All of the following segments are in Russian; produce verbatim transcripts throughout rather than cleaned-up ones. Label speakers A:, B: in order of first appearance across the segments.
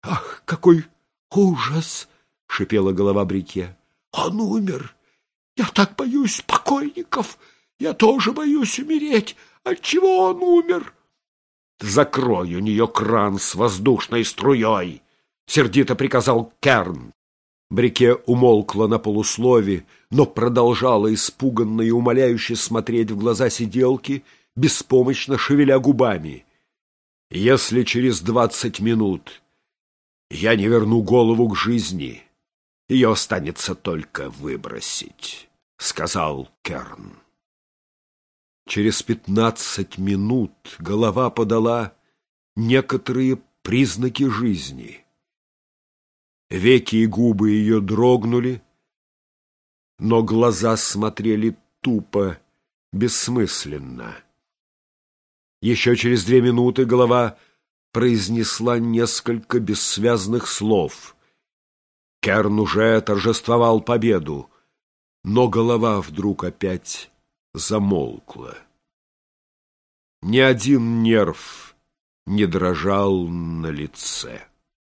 A: Ах, какой ужас! — шипела голова Брике. Он умер. Я так боюсь покойников. Я тоже боюсь умереть. Отчего он умер? Закрой у нее кран с воздушной струей, — сердито приказал Керн. Брике умолкла на полуслове, но продолжала испуганно и умоляюще смотреть в глаза сиделки, беспомощно шевеля губами. «Если через двадцать минут я не верну голову к жизни, ее останется только выбросить», — сказал Керн. Через пятнадцать минут голова подала некоторые признаки жизни. Веки и губы ее дрогнули, но глаза смотрели тупо, бессмысленно. Еще через две минуты голова произнесла несколько бессвязных слов. Керн уже торжествовал победу, но голова вдруг опять замолкла. Ни один нерв не дрожал на лице.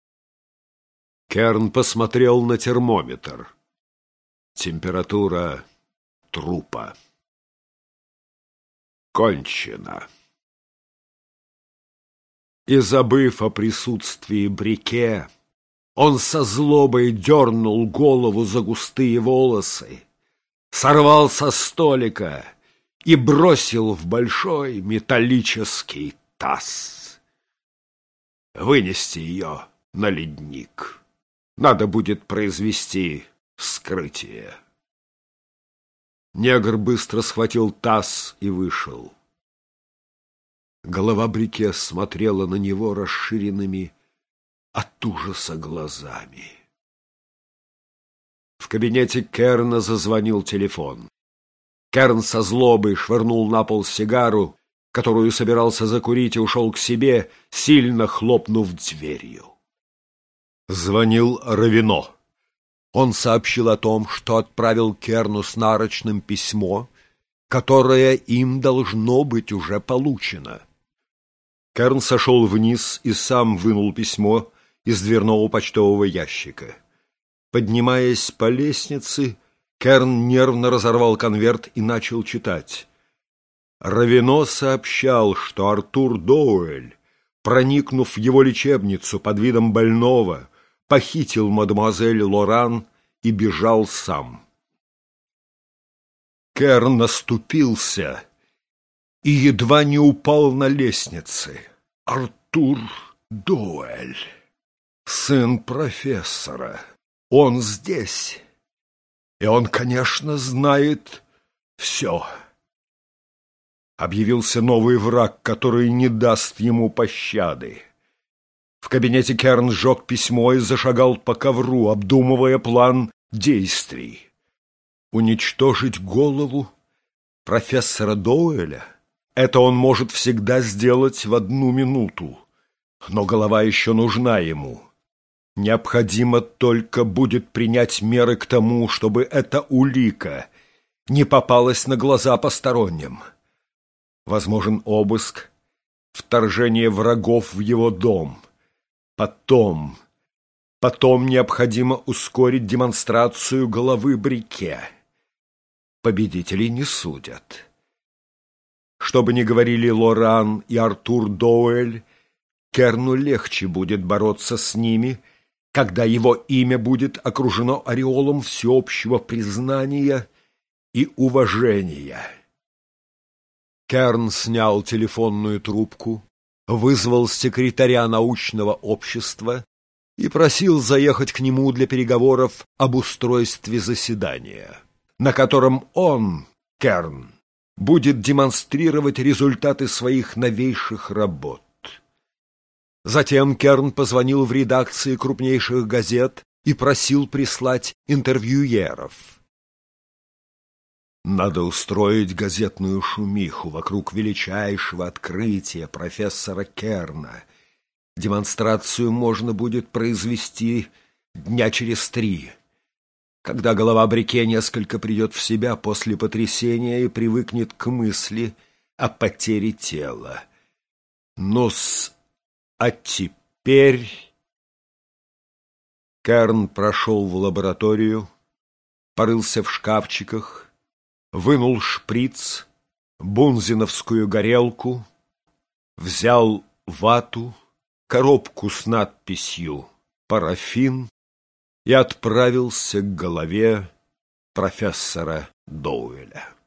A: Керн посмотрел на термометр. Температура трупа. Кончено. И, забыв о присутствии Брике, он со злобой дернул голову за густые волосы, сорвал со столика и бросил в большой металлический таз. Вынести ее на ледник. Надо будет произвести вскрытие. Негр быстро схватил таз и вышел. Голова Брике смотрела на него расширенными от ужаса глазами. В кабинете Керна зазвонил телефон. Керн со злобой швырнул на пол сигару, которую собирался закурить, и ушел к себе, сильно хлопнув дверью. Звонил Равино. Он сообщил о том, что отправил Керну с нарочным письмо, которое им должно быть уже получено. Керн сошел вниз и сам вынул письмо из дверного почтового ящика. Поднимаясь по лестнице, Керн нервно разорвал конверт и начал читать. Равино сообщал, что Артур Доуэль, проникнув в его лечебницу под видом больного, похитил мадемуазель Лоран и бежал сам. Керн наступился и едва не упал на лестнице. Артур Доуэль, сын профессора, он здесь, и он, конечно, знает все. Объявился новый враг, который не даст ему пощады. В кабинете Керн сжег письмо и зашагал по ковру, обдумывая план действий. Уничтожить голову профессора Доуэля — это он может всегда сделать в одну минуту, но голова еще нужна ему. Необходимо только будет принять меры к тому, чтобы эта улика не попалась на глаза посторонним. Возможен обыск, вторжение врагов в его дом. Потом, потом необходимо ускорить демонстрацию головы Брике. Победителей не судят. Что бы ни говорили Лоран и Артур Доуэль, Керну легче будет бороться с ними, когда его имя будет окружено ореолом всеобщего признания и уважения. Керн снял телефонную трубку, вызвал секретаря научного общества и просил заехать к нему для переговоров об устройстве заседания, на котором он, Керн, будет демонстрировать результаты своих новейших работ. Затем Керн позвонил в редакции крупнейших газет и просил прислать интервьюеров. Надо устроить газетную шумиху вокруг величайшего открытия профессора Керна. Демонстрацию можно будет произвести дня через три, когда голова Брике несколько придет в себя после потрясения и привыкнет к мысли о потере тела. Ну-с, а теперь... Керн прошел в лабораторию, порылся в шкафчиках, вынул шприц, бунзеновскую горелку, взял вату, коробку с надписью «Парафин» и отправился к голове профессора Доуэля.